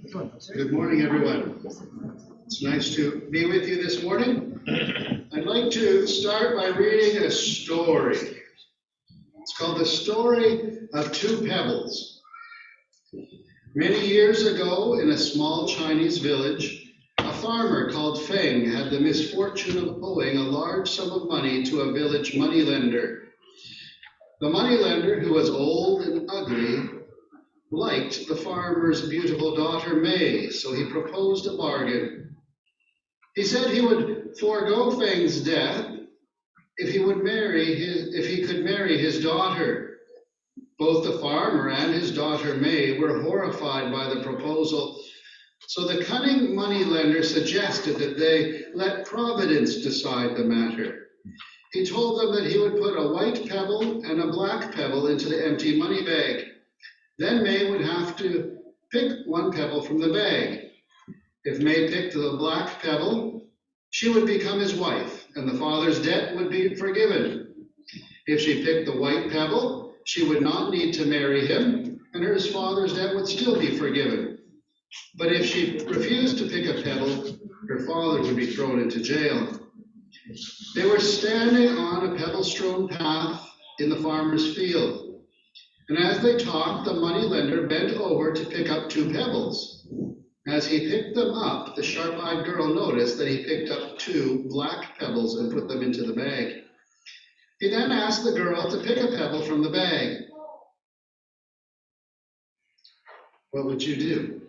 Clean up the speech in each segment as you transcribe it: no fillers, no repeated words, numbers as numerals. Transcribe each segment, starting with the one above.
Good morning, everyone. It's nice to be with you this morning. I'd like to start by reading a story. It's called The Story of Two Pebbles. Many years ago, in a small Chinese village, a farmer called Feng had the misfortune of owing a large sum of money to a village moneylender. The moneylender, who was old and ugly, liked the farmer's beautiful daughter May, so he proposed a bargain. He said he would forego Feng's death if he could marry his daughter. Both the farmer and his daughter May were horrified by the proposal, so the cunning moneylender suggested that they let Providence decide the matter. He told them that he would put a white pebble and a black pebble into the empty money bag. Then May would have to pick one pebble from the bag. If May picked the black pebble, she would become his wife, and the father's debt would be forgiven. If she picked the white pebble, she would not need to marry him, and her father's debt would still be forgiven. But if she refused to pick a pebble, her father would be thrown into jail. They were standing on a pebble-strewn path in the farmer's field. And as they talked, the moneylender bent over to pick up two pebbles. As he picked them up, the sharp-eyed girl noticed that he picked up two black pebbles and put them into the bag. He then asked the girl to pick a pebble from the bag. What would you do?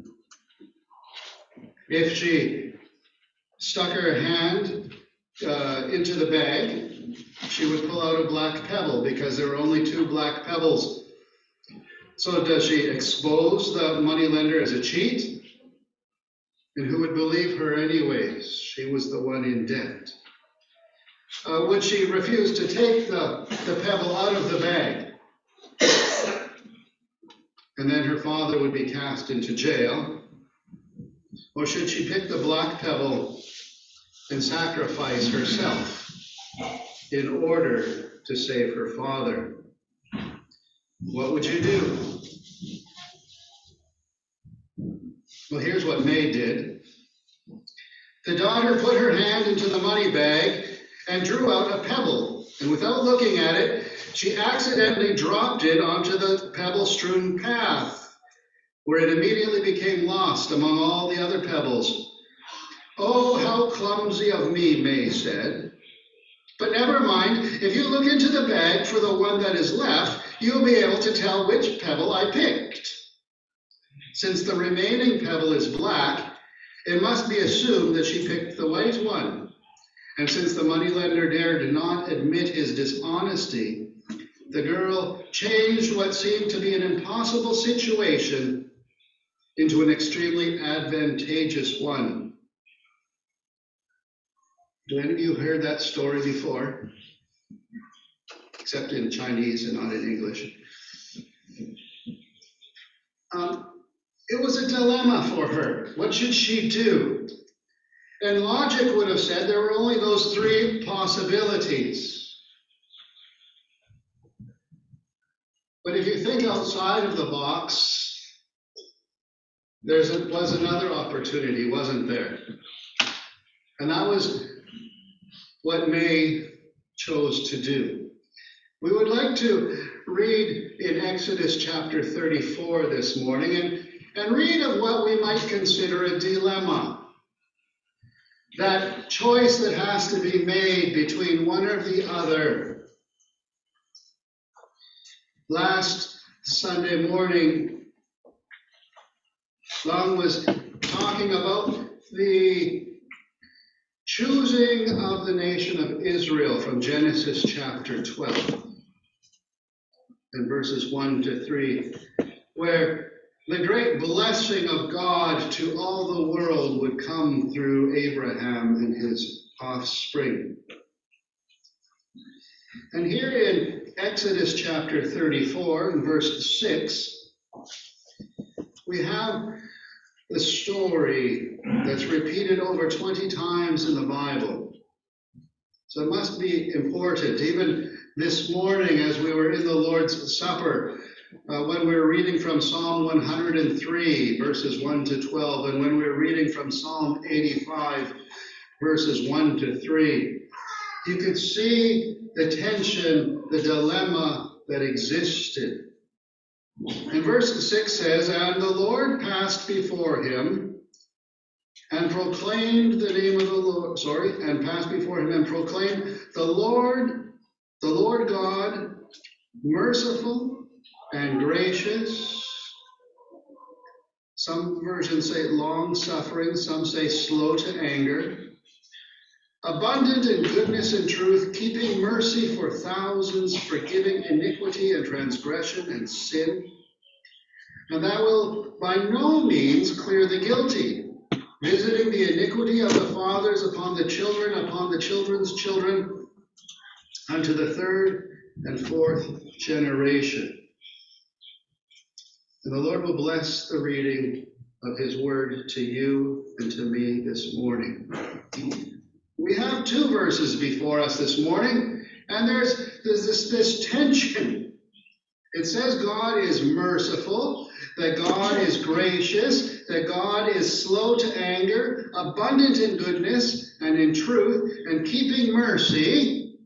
If she stuck her hand into the bag, she would pull out a black pebble because there were only two black pebbles. So does she expose the moneylender as a cheat? And who would believe her anyways? She was the one in debt. Would she refuse to take the pebble out of the bag? And then her father would be cast into jail? Or should she pick the black pebble and sacrifice herself in order to save her father? What would you do? Well, here's what May did. The daughter put her hand into the money bag and drew out a pebble, and without looking at it, she accidentally dropped it onto the pebble-strewn path, where it immediately became lost among all the other pebbles. "Oh, how clumsy of me," May said. "But never mind, if you look into the bag for the one that is left, you'll be able to tell which pebble I picked. Since the remaining pebble is black, it must be assumed that she picked the white one. And since the moneylender dared not admit his dishonesty, the girl changed what seemed to be an impossible situation into an extremely advantageous one." Do any of you heard that story before? Except in Chinese and not in English. It was a dilemma for her. What should she do? And logic would have said there were only those three possibilities. But if you think outside of the box, there was another opportunity, wasn't there? And that was what May chose to do. We would like to read in Exodus chapter 34 this morning and read of what we might consider a dilemma. That choice that has to be made between one or the other. Last Sunday morning, Long was talking about the choosing of the nation of Israel from Genesis chapter 12 and verses 1 to 3, where the great blessing of God to all the world would come through Abraham and his offspring. And here in Exodus chapter 34 and verse 6, we have the story that's repeated over 20 times in the Bible. So it must be important. Even this morning, as we were in the Lord's Supper, when we're reading from Psalm 103, verses 1 to 12, and when we're reading from Psalm 85, verses 1 to 3. You could see the tension, the dilemma that existed. And verse 6 says, "And the Lord passed before him and proclaimed the name of the Lord," and passed before him and proclaimed, the Lord God, merciful and gracious." Some versions say long-suffering, some say slow to anger. "Abundant in goodness and truth, keeping mercy for thousands, forgiving iniquity and transgression and sin. And that will by no means clear the guilty, visiting the iniquity of the fathers upon the children, upon the children's children, unto the third and fourth generation." And the Lord will bless the reading of his word to you and to me this morning. We have two verses before us this morning, and there's this tension. It says God is merciful, that God is gracious, that God is slow to anger, abundant in goodness and in truth, and keeping mercy.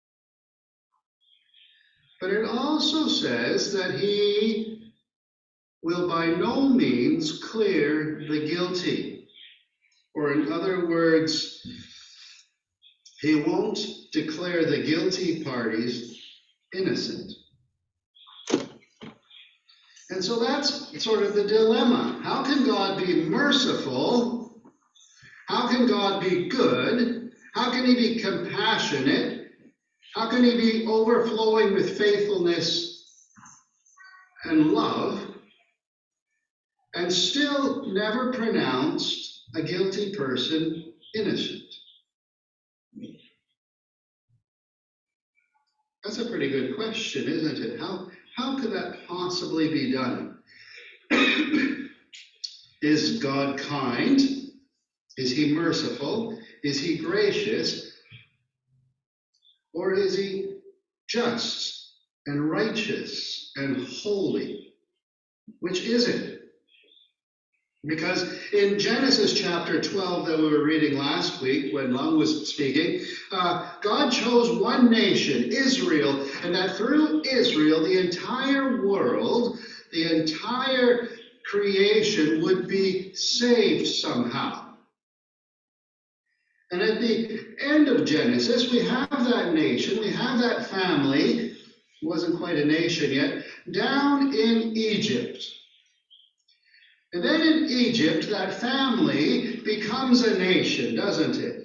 But it also says that he will by no means clear the guilty. Or in other words, he won't declare the guilty parties innocent. And so that's sort of the dilemma. How can God be merciful? How can God be good? How can he be compassionate? How can he be overflowing with faithfulness and love, and still never pronounced a guilty person innocent? That's a pretty good question, isn't it? How could that possibly be done? Is God kind? Is he merciful? Is he gracious? Or is he just and righteous and holy? Which is it? Because in Genesis chapter 12 that we were reading last week when Lung was speaking, God chose one nation, Israel, and that through Israel, the entire world, the entire creation would be saved somehow. And at the end of Genesis, we have that nation, we have that family, it wasn't quite a nation yet, down in Egypt. And then in Egypt, that family becomes a nation, doesn't it?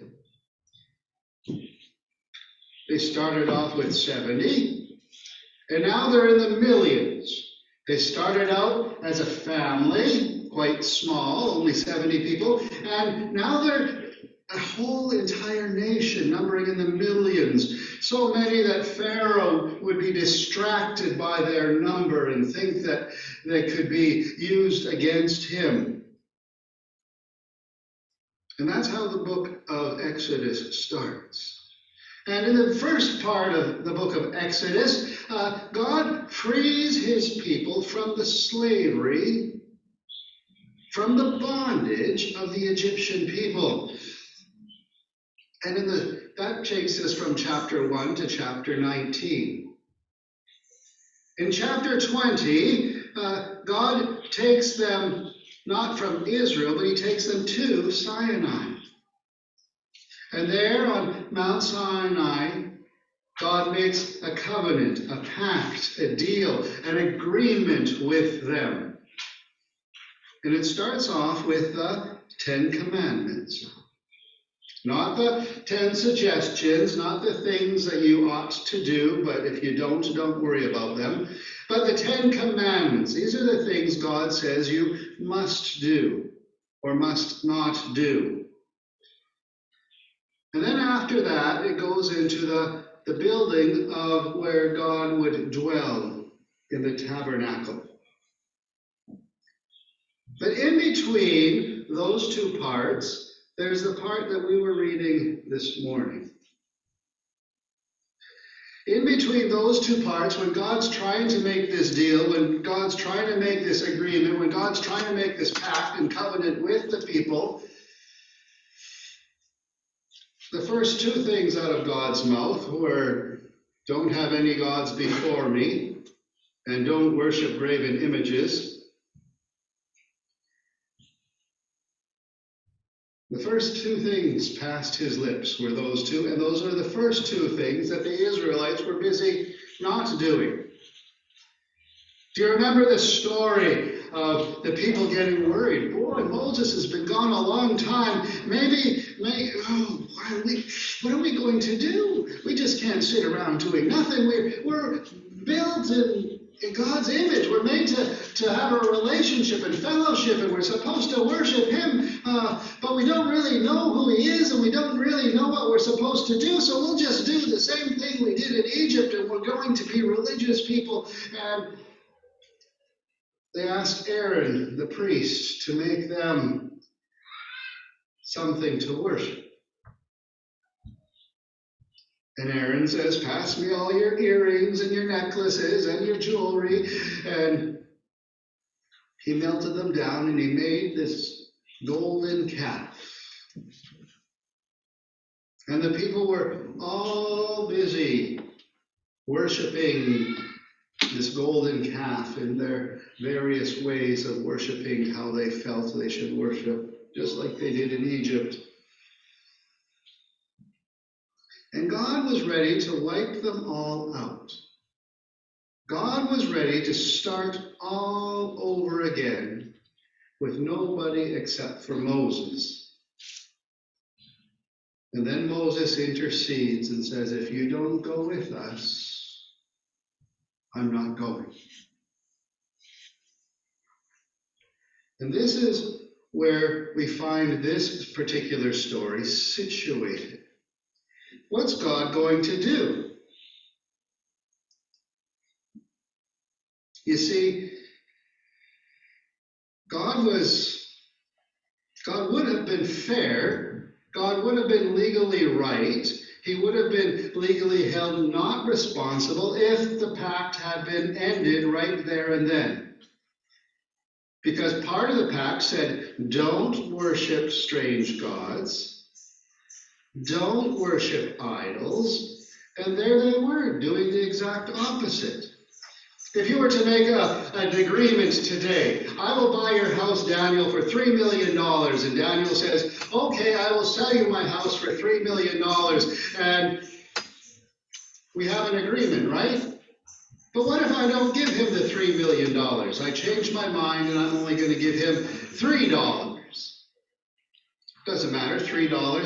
They started off with 70, and now they're in the millions. They started out as a family, quite small, only 70 people, and now they're a whole entire nation, numbering in the millions. So many that Pharaoh would be distracted by their number and think that they could be used against him. And that's how the book of Exodus starts. And in the first part of the book of Exodus, God frees his people from the slavery, from the bondage of the Egyptian people. And that takes us from chapter 1 to chapter 19. In chapter 20, God takes them not from Israel, but he takes them to Sinai. And there on Mount Sinai, God makes a covenant, a pact, a deal, an agreement with them. And it starts off with the 10 Commandments. Not the 10 suggestions, not the things that you ought to do, but if you don't worry about them. But the 10 Commandments. These are the things God says you must do or must not do. And then after that, it goes into the building of where God would dwell in the tabernacle. But in between those two parts, there's the part that we were reading this morning. In between those two parts, when God's trying to make this deal, when God's trying to make this agreement, when God's trying to make this pact and covenant with the people, the first two things out of God's mouth were, don't have any gods before me, and don't worship graven images. The first two things past his lips were those two, and those are the first two things that the Israelites were busy not doing. Do you remember the story of the people getting worried? Boy, Moses has been gone a long time. What are we going to do? We just can't sit around doing nothing. We're built in God's image. We're made to have a relationship and fellowship, and we're supposed to worship him, but we don't really know who he is, and we don't really know what we're supposed to do, so we'll just do the same thing we did in Egypt, and we're going to be religious people. And they asked Aaron, the priest, to make them something to worship. And Aaron says, pass me all your earrings and your necklaces and your jewelry. And he melted them down and he made this golden calf. And the people were all busy worshiping this golden calf in their various ways of worshiping how they felt they should worship, just like they did in Egypt. And God was ready to wipe them all out. God was ready to start all over again with nobody except for Moses. And then Moses intercedes and says, if you don't go with us, I'm not going. And this is where we find this particular story situated. What's God going to do? You see, God would have been fair. God would have been legally right. He would have been legally held not responsible if the pact had been ended right there and then. Because part of the pact said, don't worship strange gods. Don't worship idols. And there they were, doing the exact opposite. If you were to make an agreement today, I will buy your house, Daniel, for $3 million. And Daniel says, okay, I will sell you my house for $3 million. And we have an agreement, right? But what if I don't give him the $3 million? I change my mind and I'm only going to give him $3. Doesn't matter, $3 or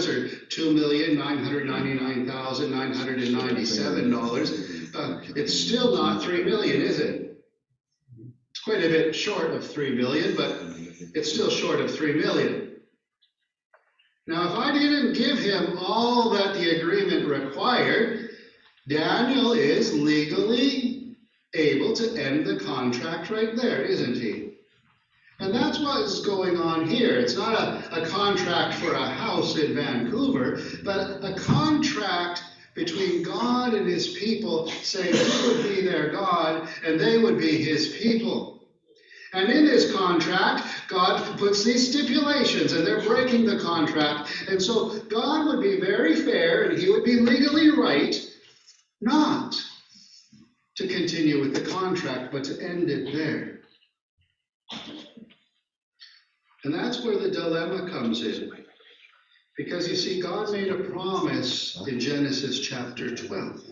$2,999,997. It's still not $3 million, is it? It's quite a bit short of $3 million, but it's still short of $3 million. Now, if I didn't give him all that the agreement required, Daniel is legally able to end the contract right there, isn't he? And that's what's going on here. It's not a contract for a house in Vancouver, but a contract between God and his people, saying he would be their God and they would be his people. And in this contract, God puts these stipulations, and they're breaking the contract. And so God would be very fair, and he would be legally right not to continue with the contract, but to end it there. And that's where the dilemma comes in. Because you see, God made a promise in Genesis chapter 12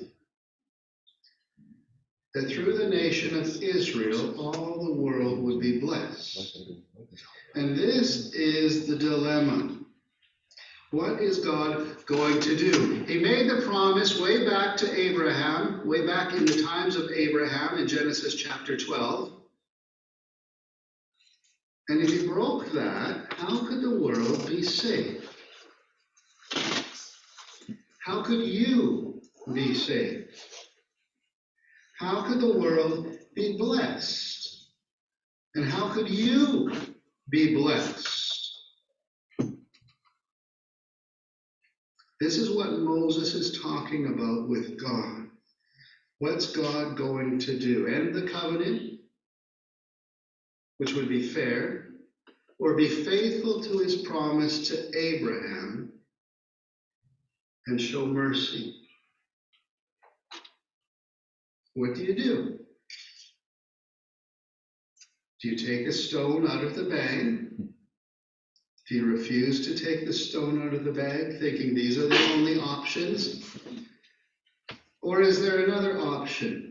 that through the nation of Israel, all the world would be blessed. And this is the dilemma. What is God going to do? He made the promise way back to Abraham, way back in the times of Abraham in Genesis chapter 12. And if he broke that, how could the world be saved? How could you be saved? How could the world be blessed? And how could you be blessed? This is what Moses is talking about with God. What's God going to do? End the covenant, which would be fair, or be faithful to his promise to Abraham and show mercy? What do? Do you take a stone out of the bag? Do you refuse to take the stone out of the bag, thinking these are the only options? Or is there another option?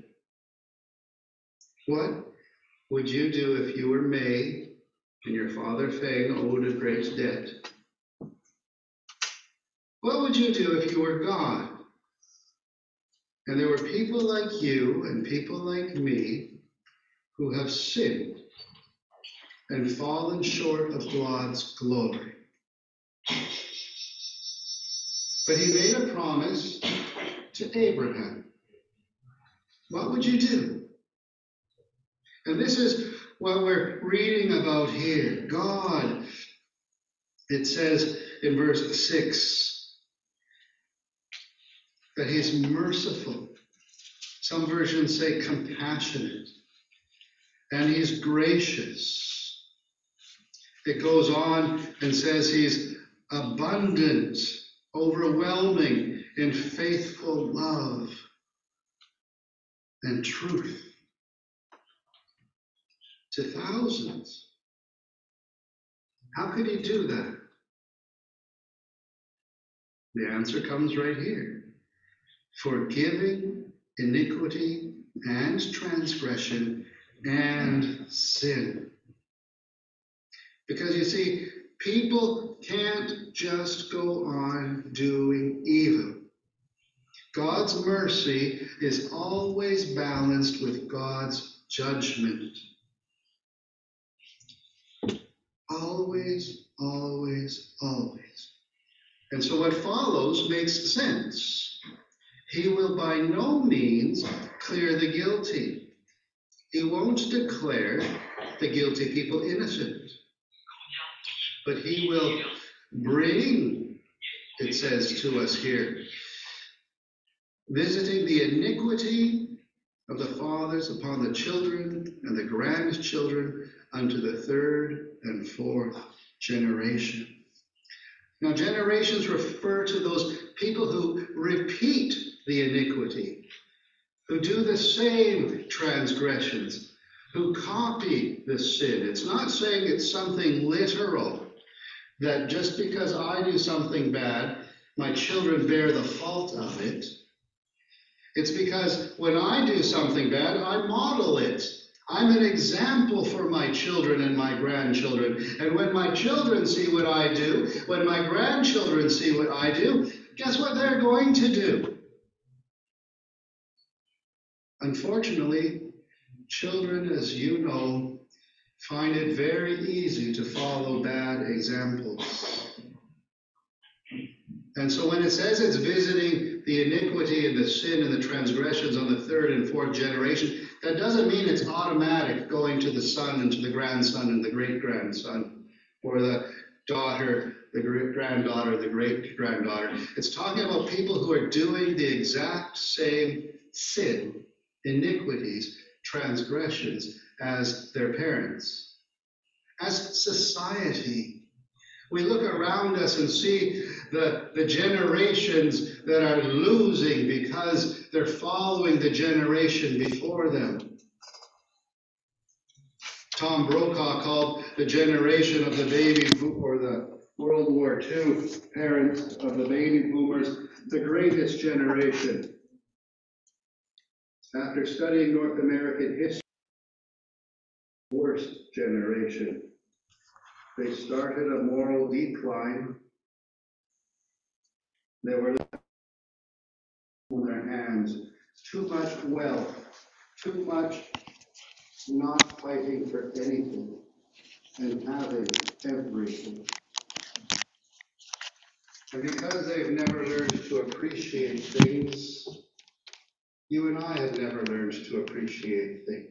What would you do if you were May and your father Fang owed a great debt? What would you do if you were God and there were people like you and people like me who have sinned and fallen short of God's glory? But he made a promise to Abraham. What would you do? And this is what we're reading about here. God, it says in verse 6, that he's merciful. Some versions say compassionate. And he's gracious. It goes on and says he's abundant, overwhelming in faithful love and truth to thousands. How could he do that? The answer comes right here. Forgiving iniquity and transgression and sin. Because you see, people can't just go on doing evil. God's mercy is always balanced with God's judgment. Always, always, always. And so what follows makes sense. He will by no means clear the guilty. He won't declare the guilty people innocent. But he will bring, it says to us here, visiting the iniquity of the fathers upon the children and the grandchildren unto the third and fourth generation. Now, generations refer to those people who repeat the iniquity, who do the same transgressions, who copy the sin. It's not saying it's something literal, that just because I do something bad, my children bear the fault of it. It's because when I do something bad, I model it. I'm an example for my children and my grandchildren. And when my children see what I do, when my grandchildren see what I do, guess what they're going to do? Unfortunately, children, as you know, find it very easy to follow bad examples. And so when it says it's visiting the iniquity and the sin and the transgressions on the third and fourth generation, that doesn't mean it's automatic going to the son and to the grandson and the great-grandson, or the daughter, the granddaughter, the great-granddaughter. It's talking about people who are doing the exact same sin, iniquities, transgressions as their parents. As society, we look around us and see the generations that are losing because they're following the generation before them. Tom Brokaw called the generation of the baby, or the World War II parents of the baby boomers, the greatest generation. After studying North American history, worst generation. They started a moral decline. They were left in their hands. Too much wealth, too much not fighting for anything and having everything. And because they've never learned to appreciate things, you and I have never learned to appreciate things.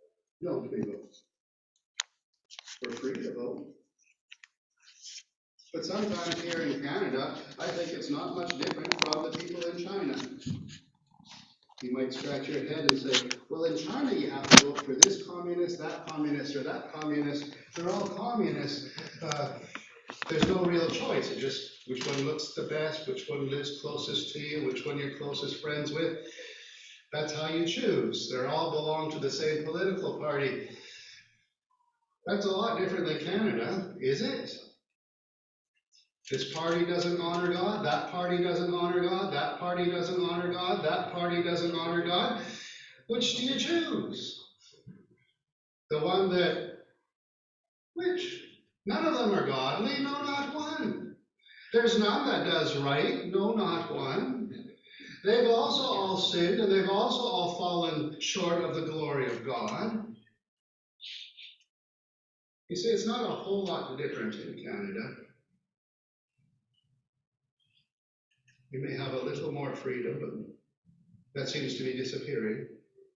Don't we vote? We're free to vote. But sometimes here in Canada, I think it's not much different from the people in China. You might scratch your head and say, well, in China you have to vote for this communist, or that communist. They're all communists. There's no real choice. It's just which one looks the best, which one lives closest to you, which one you're closest friends with. That's how you choose. They all belong to the same political party. That's a lot different than Canada, is it? This party doesn't honor God, that party doesn't honor God, that party doesn't honor God, that party doesn't honor God. Which do you choose? The one which? None of them are godly, no, not one. There's none that does right, no, not one. They've also all sinned, and they've also all fallen short of the glory of God. You see, it's not a whole lot different in Canada. You may have a little more freedom, but that seems to be disappearing.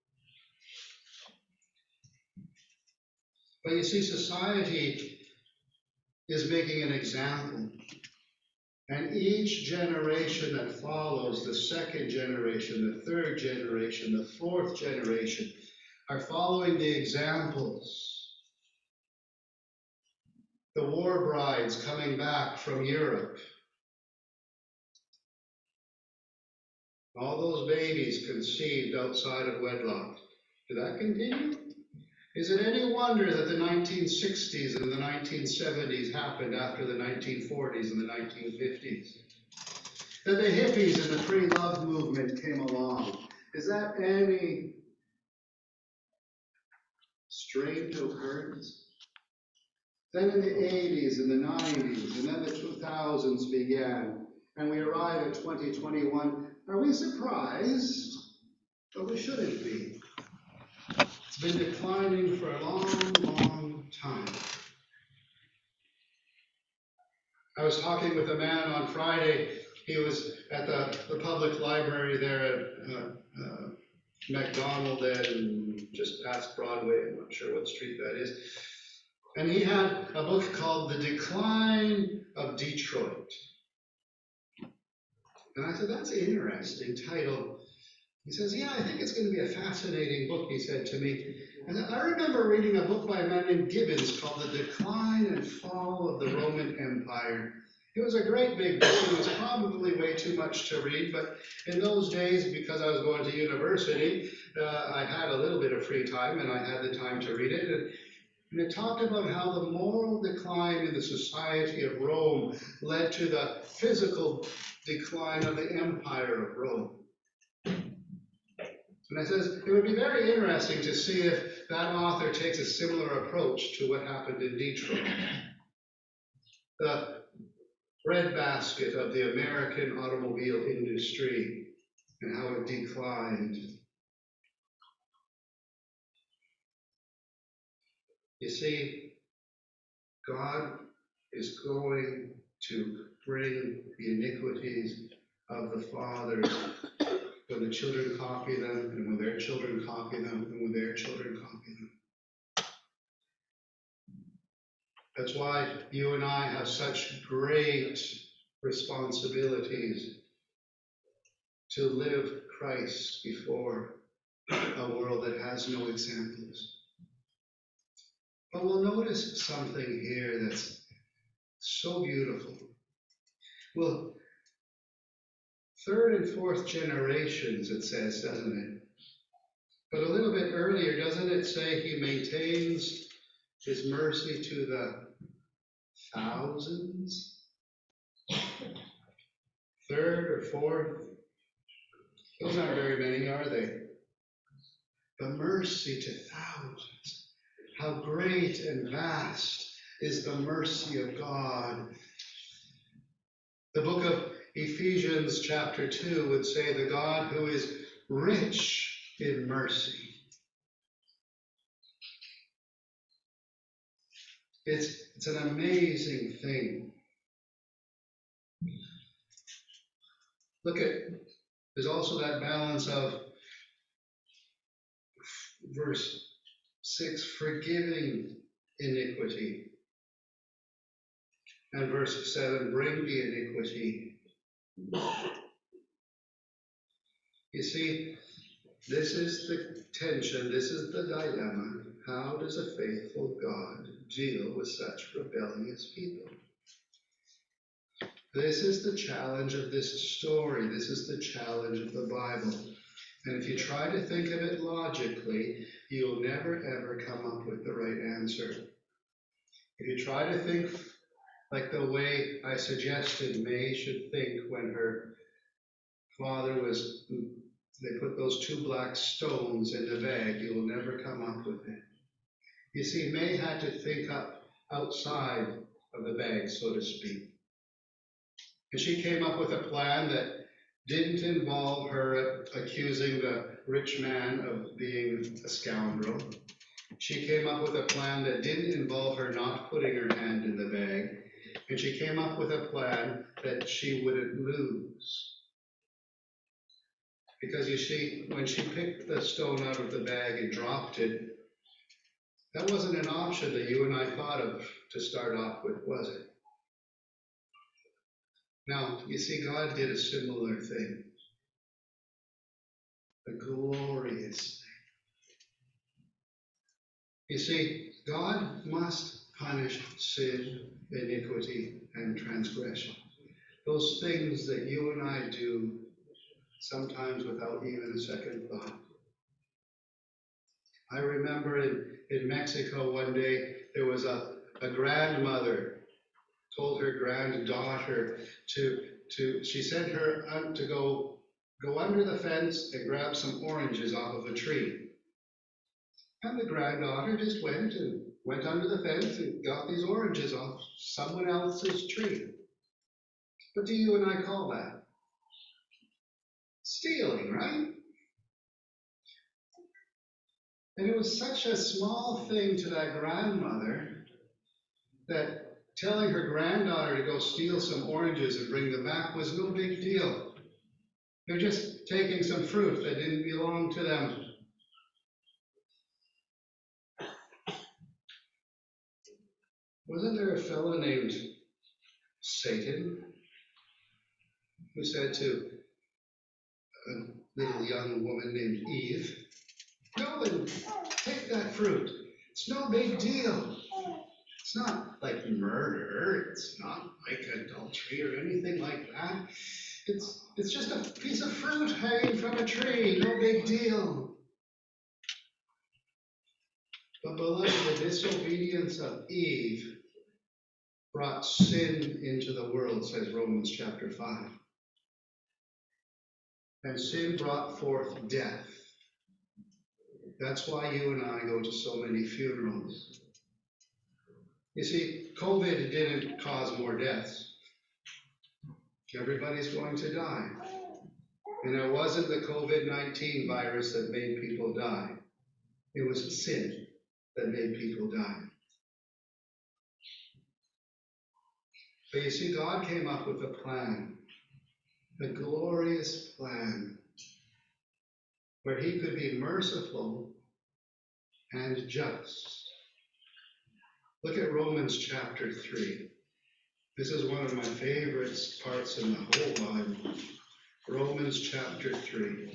But you see, society is making an example. And each generation that follows, the second generation, the third generation, the fourth generation, are following the examples. The war brides coming back from Europe. All those babies conceived outside of wedlock. Did that continue? Is it any wonder that the 1960s and the 1970s happened after the 1940s and the 1950s? That the hippies and the free love movement came along? Is that any strange occurrence? Then in the 80s and the 90s, and then the 2000s began, and we arrive at 2021. Are we surprised? But we shouldn't be. It's been declining for a long, long time. I was talking with a man on Friday. He was at the public library there at MacDonald and just past Broadway. I'm not sure what street that is. And he had a book called The Decline of Detroit. And I said, that's an interesting title. He says, yeah, I think it's going to be a fascinating book, he said to me. And I remember reading a book by a man named Gibbons called The Decline and Fall of the Roman Empire. It was a great big book. It was probably way too much to read, but in those days, because I was going to university, I had a little bit of free time, and I had the time to read it. And it talked about how the moral decline in the society of Rome led to the physical decline of the empire of Rome. And I says, it would be very interesting to see if that author takes a similar approach to what happened in Detroit. The breadbasket of the American automobile industry and how it declined. You see, God is going to bring the iniquities of the fathers when the children copy them, and when their children copy them, and when their children copy them. That's why you and I have such great responsibilities to live Christ before a world that has no examples. But we'll notice something here that's so beautiful. Well, third and fourth generations, it says, doesn't it? But a little bit earlier, doesn't it say he maintains his mercy to the thousands? Third or fourth? Those aren't very many, are they? The mercy to thousands. How great and vast is the mercy of God. The book of Ephesians chapter 2 would say the God who is rich in mercy. It's an amazing thing. There's also that balance of verse 6, forgiving iniquity. And verse 7, bring the iniquity. You see, this is the tension, this is the dilemma. How does a faithful God deal with such rebellious people? This is the challenge of this story. This is the challenge of the Bible. And if you try to think of it logically, you'll never ever come up with the right answer. If you try to think like the way I suggested May should think when her father they put those 2 black stones in the bag, you'll never come up with it. You see, May had to think up outside of the bag, so to speak. And she came up with a plan that didn't involve her accusing the rich man of being a scoundrel. She came up with a plan that didn't involve her not putting her hand in the bag. And she came up with a plan that she wouldn't lose. Because you see, when she picked the stone out of the bag and dropped it, that wasn't an option that you and I thought of to start off with, was it? Now, you see, God did a similar thing. A glorious thing. You see, God must punish sin, iniquity, and transgression. Those things that you and I do sometimes without even a second thought. I remember in Mexico one day, there was a grandmother told her granddaughter she sent her out to go under the fence and grab some oranges off of a tree. And the granddaughter just went under the fence and got these oranges off someone else's tree. What do you and I call that? Stealing, right? And it was such a small thing to that grandmother that telling her granddaughter to go steal some oranges and bring them back was no big deal. They're just taking some fruit that didn't belong to them. Wasn't there a fellow named Satan who said to a little young woman named Eve, go and take that fruit. It's no big deal. It's not like murder. It's not like adultery or anything like that. It's just a piece of fruit hanging from a tree. No big deal. But beloved, the disobedience of Eve brought sin into the world, says Romans chapter 5. And sin brought forth death. That's why you and I go to so many funerals. You see, COVID didn't cause more deaths. Everybody's going to die. And it wasn't the COVID-19 virus that made people die. It was sin that made people die. But you see, God came up with a plan, a glorious plan, where he could be merciful and just. Look at Romans chapter 3. This is one of my favorite parts in the whole Bible. Romans chapter 3.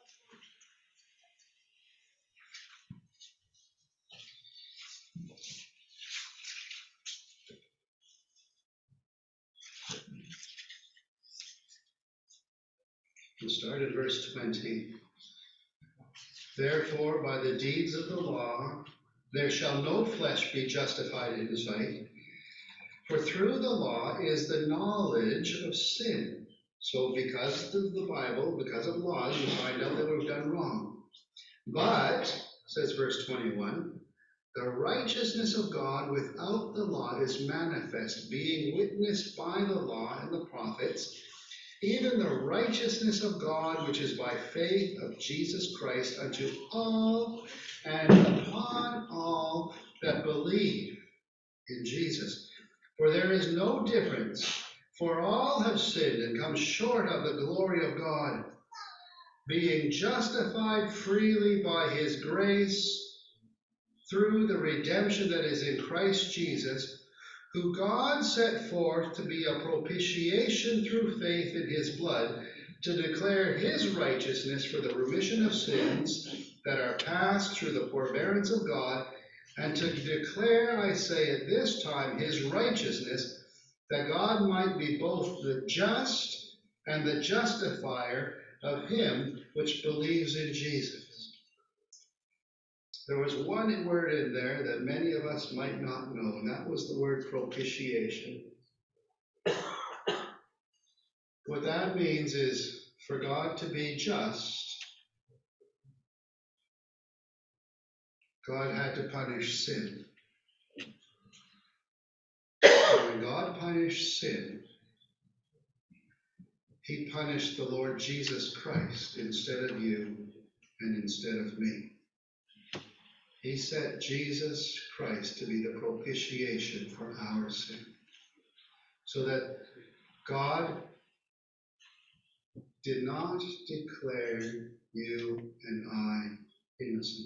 We'll start at verse 20. Therefore, by the deeds of the law, there shall no flesh be justified in his sight. For through the law is the knowledge of sin. So because of the Bible, because of laws, you find out that we've done wrong. But, says verse 21, the righteousness of God without the law is manifest, being witnessed by the law and the prophets, even the righteousness of God, which is by faith of Jesus Christ, unto all and upon all that believe in Jesus. For there is no difference, for all have sinned and come short of the glory of God, being justified freely by his grace through the redemption that is in Christ Jesus, who God set forth to be a propitiation through faith in his blood, to declare his righteousness for the remission of sins that are passed through the forbearance of God, and to declare, I say at this time, his righteousness, that God might be both the just and the justifier of him which believes in Jesus. There was one word in there that many of us might not know, and that was the word propitiation. What that means is for God to be just, God had to punish sin. And when God punished sin, he punished the Lord Jesus Christ instead of you and instead of me. He set Jesus Christ to be the propitiation for our sin, so that God did not declare you and I innocent.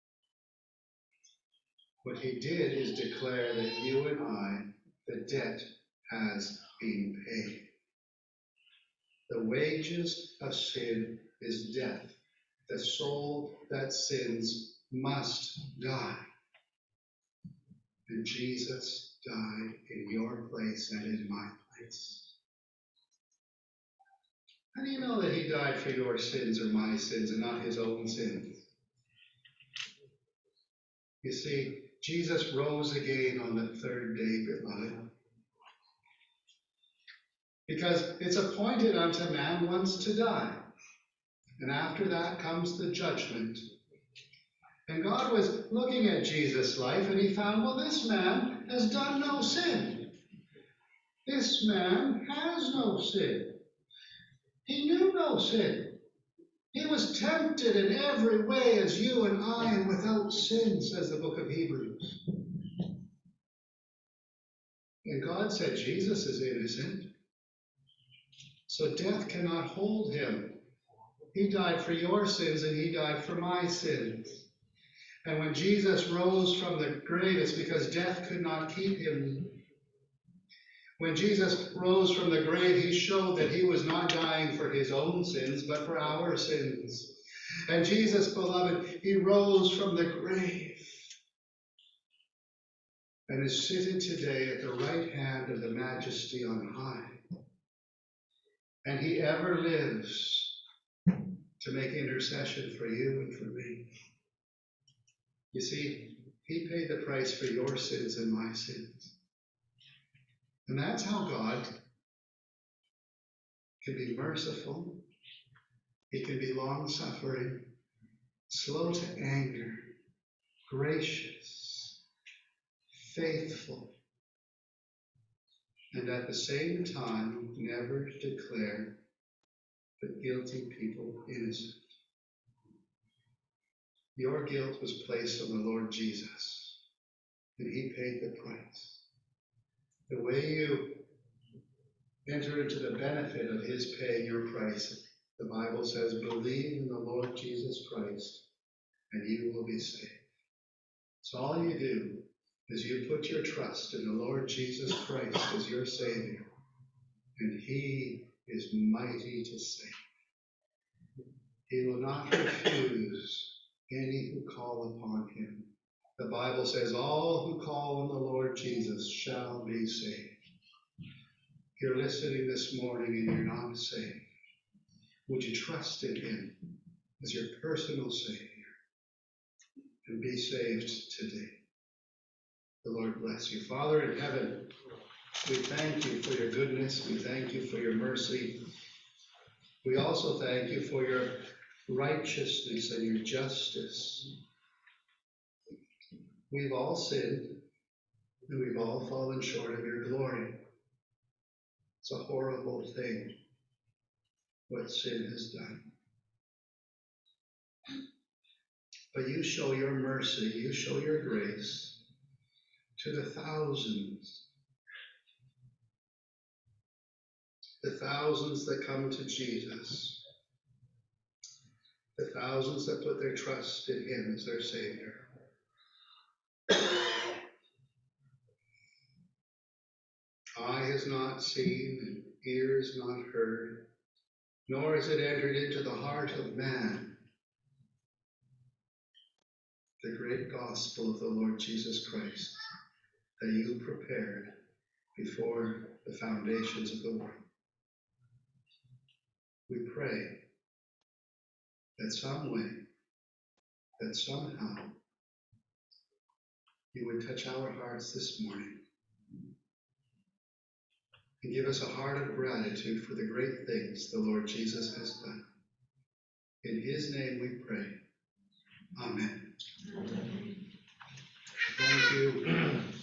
What he did is declare that you and I, the debt has been paid. The wages of sin is death. The soul that sins must die. And Jesus died in your place and in my place. How do you know that he died for your sins or my sins and not his own sins? You see, Jesus rose again on the third day, beloved. Because it's appointed unto man once to die. And after that comes the judgment. And God was looking at Jesus' life and he found, well, this man has done no sin. This man has no sin. He knew no sin. He was tempted in every way as you and I, and without sin, says the book of Hebrews. And God said Jesus is innocent. So death cannot hold him. He died for your sins and he died for my sins. And when Jesus rose from the grave, it's because death could not keep him. When Jesus rose from the grave, he showed that he was not dying for his own sins, but for our sins. And Jesus, beloved, he rose from the grave and is seated today at the right hand of the Majesty on high. And he ever lives to make intercession for you and for me. You see, he paid the price for your sins and my sins. And that's how God can be merciful. He can be long-suffering, slow to anger, gracious, faithful, and at the same time never declare the guilty people innocent. Your guilt was placed on the Lord Jesus, and he paid the price. The way you enter into the benefit of his paying your price, the Bible says, believe in the Lord Jesus Christ, and you will be saved. So all you do is you put your trust in the Lord Jesus Christ as your Savior, and he is mighty to save. He will not refuse any who call upon him. The Bible says, all who call on the Lord Jesus shall be saved. If you're listening this morning and you're not saved, would you trust in him as your personal Savior and be saved today? The Lord bless you. Father in heaven, we thank you for your goodness. We thank you for your mercy. We also thank you for your righteousness and your justice. We've all sinned, and we've all fallen short of your glory. It's a horrible thing what sin has done. But you show your mercy, you show your grace to the thousands that come to Jesus, the thousands that put their trust in him as their Savior. has not seen, and ears not heard, nor has it entered into the heart of man, the great gospel of the Lord Jesus Christ, that you prepared before the foundations of the world. We pray that some way, that somehow, you would touch our hearts this morning and give us a heart of gratitude for the great things the Lord Jesus has done. In his name we pray. Amen. Thank you.